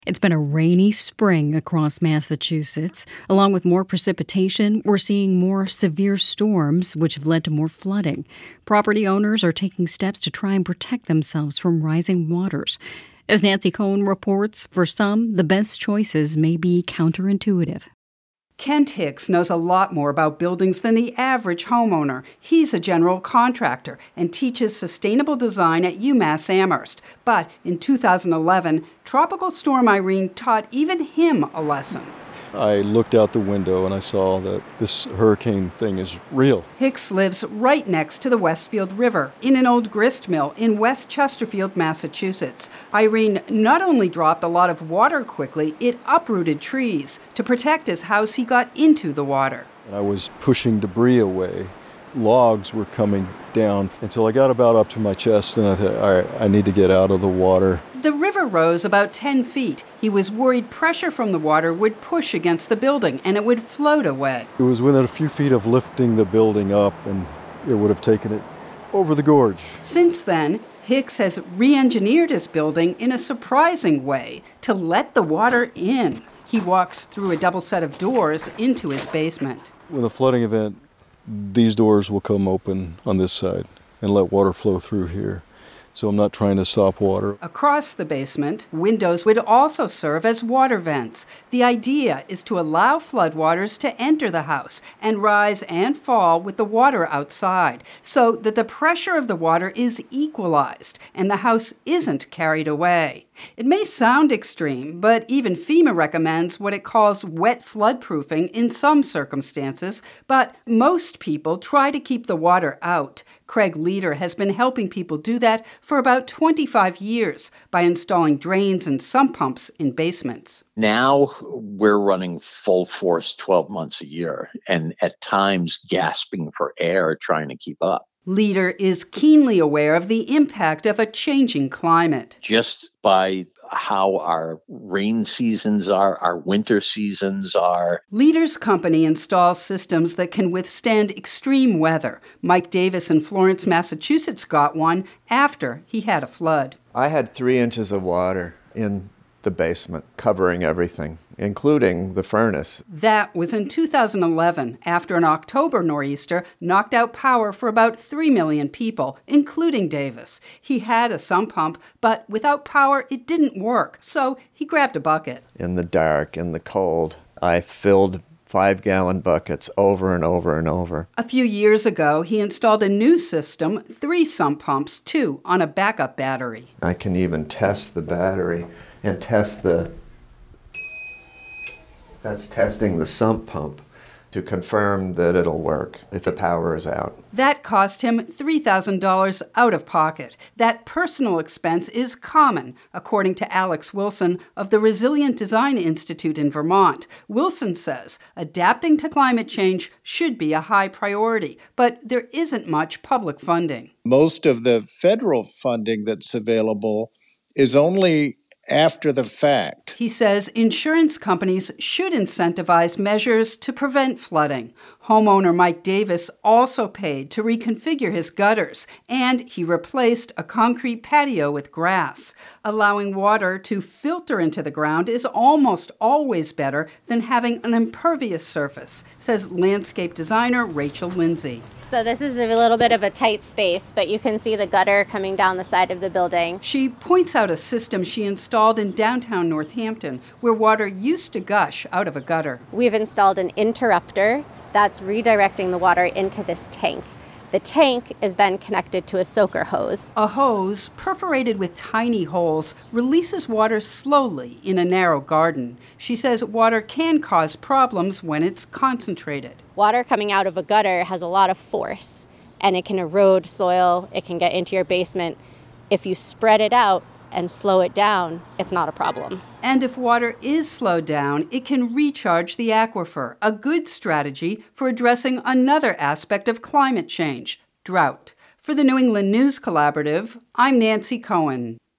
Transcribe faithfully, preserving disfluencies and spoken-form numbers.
It's been a rainy spring across Massachusetts. Along with more precipitation, we're seeing more severe storms, which have led to more flooding. Property owners are taking steps to try and protect themselves from rising waters. As Nancy Cohen reports, for some, the best choices may be counterintuitive. Kent Hicks knows a lot more about buildings than the average homeowner. He's a general contractor and teaches sustainable design at UMass Amherst. But in two thousand eleven, Tropical Storm Irene taught even him a lesson. I looked out the window and I saw that this hurricane thing is real. Hicks lives right next to the Westfield River in an old grist mill in West Chesterfield, Massachusetts. Irene not only dropped a lot of water quickly, it uprooted trees. To protect his house, he got into the water. I was pushing debris away. Logs were coming down until I got about up to my chest, and I thought, all right, I need to get out of the water. The river rose about ten feet. He was worried pressure from the water would push against the building and it would float away. It was within a few feet of lifting the building up, and it would have taken it over the gorge. Since then, Hicks has re-engineered his building in a surprising way to let the water in. He walks through a double set of doors into his basement. With a flooding event, these doors will come open on this side and let water flow through here. So I'm not trying to stop water. Across the basement, windows would also serve as water vents. The idea is to allow floodwaters to enter the house and rise and fall with the water outside, so that the pressure of the water is equalized and the house isn't carried away. It may sound extreme, but even FEMA recommends what it calls wet floodproofing in some circumstances, but most people try to keep the water out. Craig Leader has been helping people do that for about twenty-five years by installing drains and sump pumps in basements. Now we're running full force twelve months a year, and at times gasping for air trying to keep up. Leader is keenly aware of the impact of a changing climate. Just by how our rain seasons are, our winter seasons are. Leader's company installs systems that can withstand extreme weather. Mike Davis in Florence, Massachusetts got one after he had a flood. I had three inches of water in the basement, covering everything, including the furnace. That was in two thousand eleven, after an October nor'easter knocked out power for about three million people, including Davis. He had a sump pump, but without power, it didn't work, so he grabbed a bucket. In the dark, in the cold, I filled five-gallon buckets over and over and over. A few years ago, he installed a new system, three sump pumps, two on a backup battery. I can even test the battery and test the, that's testing the sump pump to confirm that it'll work if the power is out. That cost him three thousand dollars out of pocket. That personal expense is common, according to Alex Wilson of the Resilient Design Institute in Vermont. Wilson says adapting to climate change should be a high priority, but there isn't much public funding. Most of the federal funding that's available is only after the fact. He says insurance companies should incentivize measures to prevent flooding. Homeowner Mike Davis also paid to reconfigure his gutters, and he replaced a concrete patio with grass. Allowing water to filter into the ground is almost always better than having an impervious surface, says landscape designer Rachel Lindsay. So this is a little bit of a tight space, but you can see the gutter coming down the side of the building. She points out a system she installed in downtown Northampton, where water used to gush out of a gutter. We've installed an interrupter that's redirecting the water into this tank. The tank is then connected to a soaker hose. A hose, perforated with tiny holes, releases water slowly in a narrow garden. She says water can cause problems when it's concentrated. Water coming out of a gutter has a lot of force, and it can erode soil, it can get into your basement. If you spread it out and slow it down, it's not a problem. And if water is slowed down, it can recharge the aquifer, a good strategy for addressing another aspect of climate change, drought. For the New England News Collaborative, I'm Nancy Cohen.